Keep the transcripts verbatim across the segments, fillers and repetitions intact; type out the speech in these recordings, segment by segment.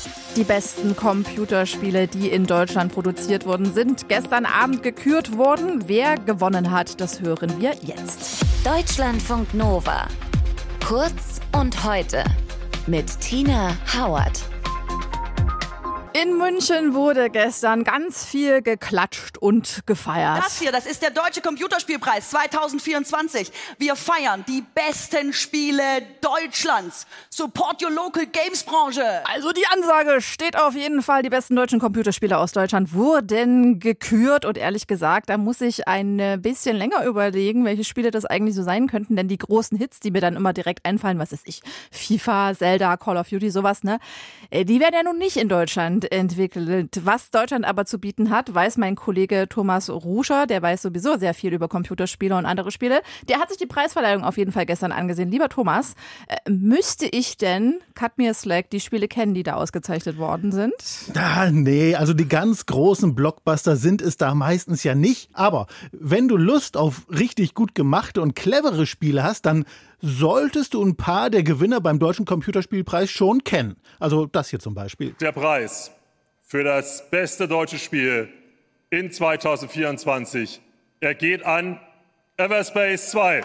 Die besten Computerspiele, die in Deutschland produziert wurden, sind gestern Abend gekürt worden. Wer gewonnen hat, das hören wir jetzt. Deutschlandfunk Nova. Kurz und heute mit Tina Howard. In München wurde gestern ganz viel geklatscht und gefeiert. Das hier, das ist der Deutsche Computerspielpreis zwanzig vierundzwanzig. Wir feiern die besten Spiele Deutschlands. Support your local Games Branche. Also die Ansage steht auf jeden Fall. Die besten deutschen Computerspiele aus Deutschland wurden gekürt. Und ehrlich gesagt, da muss ich ein bisschen länger überlegen, welche Spiele das eigentlich so sein könnten. Denn die großen Hits, die mir dann immer direkt einfallen, was ist ich, FIFA, Zelda, Call of Duty, sowas, ne? Die werden ja nun nicht in Deutschland entwickelt. Was Deutschland aber zu bieten hat, weiß mein Kollege Thomas Ruscher. Der weiß sowieso sehr viel über Computerspiele und andere Spiele. Der hat sich die Preisverleihung auf jeden Fall gestern angesehen. Lieber Thomas, äh, müsste ich denn, cut me a slack, die Spiele kennen, die da ausgezeichnet worden sind? Ah, nee, also die ganz großen Blockbuster sind es da meistens ja nicht. Aber wenn du Lust auf richtig gut gemachte und clevere Spiele hast, dann solltest du ein paar der Gewinner beim Deutschen Computerspielpreis schon kennen. Also das hier zum Beispiel. Der Preis für das beste deutsche Spiel in zwanzig vierundzwanzig, er geht an Everspace zwei.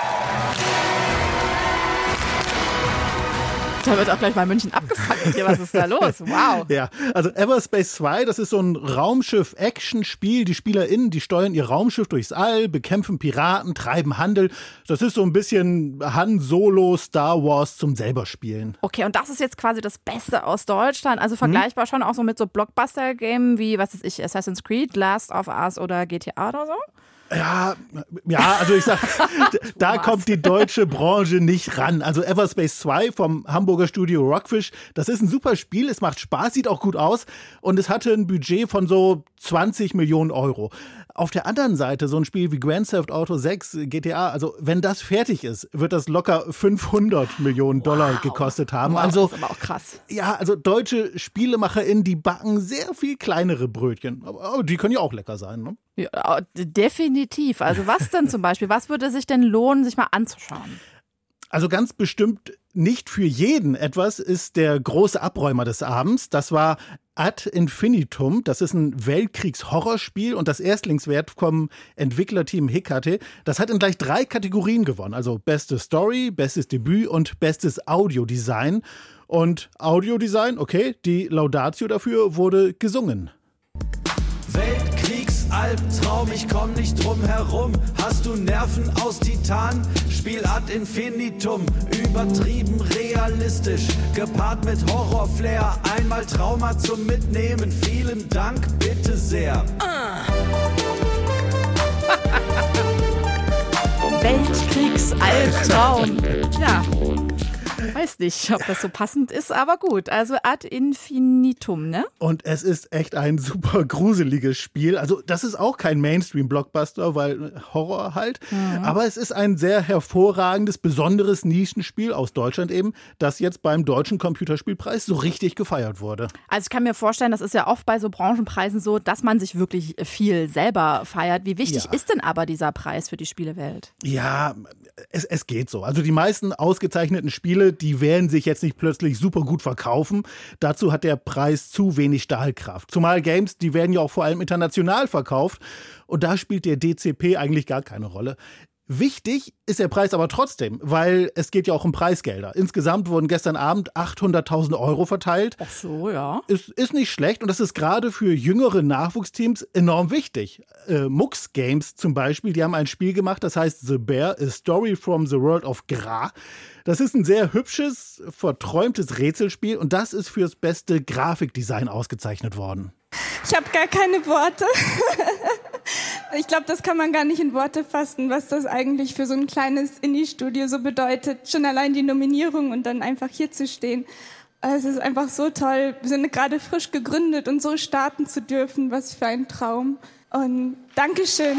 Da wird auch gleich mal München abgefangen. Hier, was ist da los? Wow. Ja, also Everspace zwei, das ist so ein Raumschiff-Action-Spiel. Die SpielerInnen, die steuern ihr Raumschiff durchs All, bekämpfen Piraten, treiben Handel. Das ist so ein bisschen Han Solo Star Wars zum selber spielen. Okay, und das ist jetzt quasi das Beste aus Deutschland. Also vergleichbar hm. schon auch so mit so Blockbuster-Games wie, was ist ich, Assassin's Creed, Last of Us oder G T A oder so? Ja, ja, also ich sag, da kommt die deutsche Branche nicht ran. Also Everspace zwei vom Hamburger Studio Rockfish, das ist ein super Spiel, es macht Spaß, sieht auch gut aus und es hatte ein Budget von so zwanzig Millionen Euro. Auf der anderen Seite so ein Spiel wie Grand Theft Auto sechs, G T A, also wenn das fertig ist, wird das locker fünfhundert Millionen Dollar wow. gekostet haben. Wow, also, das ist aber auch krass. Ja, also deutsche SpielemacherInnen, die backen sehr viel kleinere Brötchen. Aber die können ja auch lecker sein, ne? Ja, definitiv. Also was denn zum Beispiel? Was würde sich denn lohnen, sich mal anzuschauen? Also ganz bestimmt nicht für jeden etwas ist der große Abräumer des Abends. Das war Ad Infinitum. Das ist ein Weltkriegs-Horrorspiel und das Erstlingswerk vom Entwicklerteam Hecate. Das hat in gleich drei Kategorien gewonnen. Also beste Story, bestes Debüt und bestes Audiodesign. Und Audiodesign, okay, die Laudatio dafür wurde gesungen. Albtraum, ich komm nicht drum herum. Hast du Nerven aus Titan? Spiel Ad Infinitum. Übertrieben realistisch, gepaart mit Horrorflair. Einmal Trauma zum Mitnehmen. Vielen Dank, bitte sehr. Weltkriegsalbtraum. Ja. Weiß nicht, ob das so passend ist, aber gut. Also Ad Infinitum, ne? Und es ist echt ein super gruseliges Spiel. Also das ist auch kein Mainstream-Blockbuster, weil Horror halt. Mhm. Aber es ist ein sehr hervorragendes, besonderes Nischenspiel aus Deutschland eben, das jetzt beim Deutschen Computerspielpreis so richtig gefeiert wurde. Also ich kann mir vorstellen, das ist ja oft bei so Branchenpreisen so, dass man sich wirklich viel selber feiert. Wie wichtig ja. ist denn aber dieser Preis für die Spielewelt? Ja, es, es geht so. Also die meisten ausgezeichneten Spiele, die werden sich jetzt nicht plötzlich super gut verkaufen. Dazu hat der Preis zu wenig Stahlkraft. Zumal Games, die werden ja auch vor allem international verkauft. Und da spielt der D C P eigentlich gar keine Rolle. Wichtig ist der Preis aber trotzdem, weil es geht ja auch um Preisgelder. Insgesamt wurden gestern Abend achthunderttausend Euro verteilt. Ach so, ja. Ist, ist nicht schlecht und das ist gerade für jüngere Nachwuchsteams enorm wichtig. Äh, Mux Games zum Beispiel, die haben ein Spiel gemacht, das heißt The Bear, A Story from the World of Gra. Das ist ein sehr hübsches, verträumtes Rätselspiel und das ist fürs beste Grafikdesign ausgezeichnet worden. Ich habe gar keine Worte. Ich glaube, das kann man gar nicht in Worte fassen, was das eigentlich für so ein kleines Indie-Studio so bedeutet. Schon allein die Nominierung und dann einfach hier zu stehen. Es ist einfach so toll. Wir sind gerade frisch gegründet und so starten zu dürfen. Was für ein Traum. Und Dankeschön.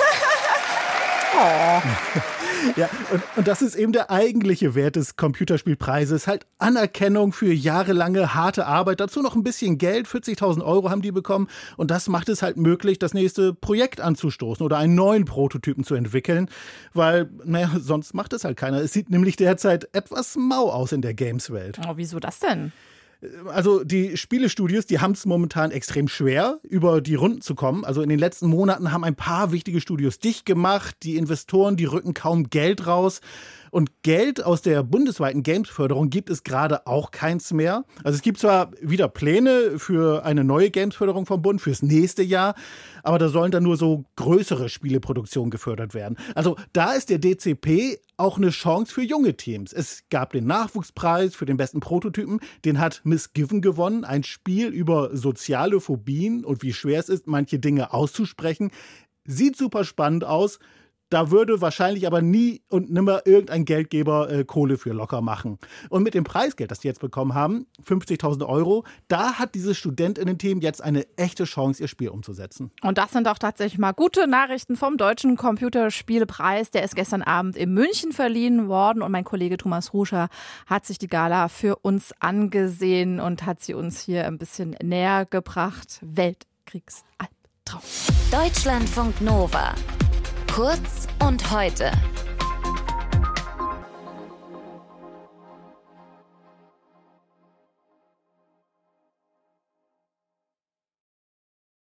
Oh. Ja, und, und das ist eben der eigentliche Wert des Computerspielpreises. Halt Anerkennung für jahrelange harte Arbeit. Dazu noch ein bisschen Geld, vierzigtausend Euro haben die bekommen. Und das macht es halt möglich, das nächste Projekt anzustoßen oder einen neuen Prototypen zu entwickeln. Weil, naja, sonst macht es halt keiner. Es sieht nämlich derzeit etwas mau aus in der Games-Welt. Oh, wieso das denn? Also die Spielestudios, die haben es momentan extrem schwer, über die Runden zu kommen. Also in den letzten Monaten haben ein paar wichtige Studios dicht gemacht. Die Investoren, die rücken kaum Geld raus. Und Geld aus der bundesweiten Games-Förderung gibt es gerade auch keins mehr. Also es gibt zwar wieder Pläne für eine neue Games-Förderung vom Bund fürs nächste Jahr, aber da sollen dann nur so größere Spieleproduktionen gefördert werden. Also da ist der D C P auch eine Chance für junge Teams. Es gab den Nachwuchspreis für den besten Prototypen, den hat Miss Given gewonnen, ein Spiel über soziale Phobien und wie schwer es ist, manche Dinge auszusprechen. Sieht super spannend aus. Da würde wahrscheinlich aber nie und nimmer irgendein Geldgeber äh, Kohle für locker machen. Und mit dem Preisgeld, das die jetzt bekommen haben, fünfzigtausend Euro, da hat dieses StudentInnen-Team jetzt eine echte Chance, ihr Spiel umzusetzen. Und das sind auch tatsächlich mal gute Nachrichten vom Deutschen Computerspielpreis. Der ist gestern Abend in München verliehen worden und mein Kollege Thomas Ruscher hat sich die Gala für uns angesehen und hat sie uns hier ein bisschen näher gebracht. Weltkriegsalbtraum. Deutschlandfunk Nova. Kurz und heute.